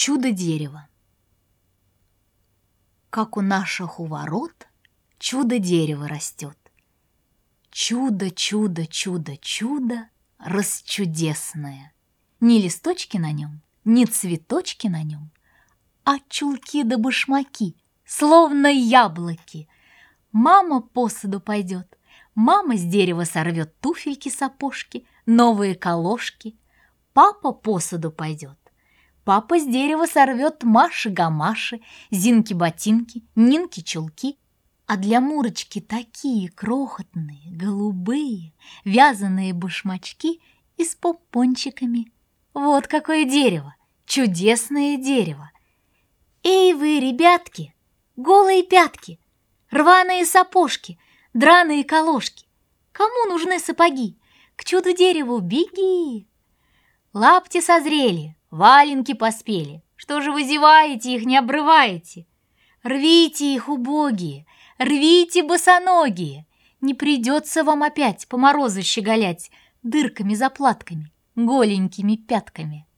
Чудо-дерево. Как у наших у ворот чудо-дерево растет. Чудо, чудо, чудо, чудо расчудесное. Ни листочки на нем, ни цветочки на нем, а чулки да башмаки, словно яблоки. Мама по саду пойдет, мама с дерева сорвет туфельки-сапожки, новые колошки. Папа по саду пойдет, папа с дерева сорвет Маши-гамаши, Зинки-ботинки, Нинки-чулки. А для Мурочки такие крохотные, голубые, вязаные башмачки и с помпончиками. Вот какое дерево! Чудесное дерево! Эй вы, ребятки, голые пятки, рваные сапожки, драные колошки! Кому нужны сапоги? К чуду-дереву беги! Лапти созрели, валенки поспели. Что же вы зеваете, их не обрываете? Рвите их, убогие, рвите, босоногие. Не придется вам опять по морозу щеголять дырками-заплатками, голенькими пятками.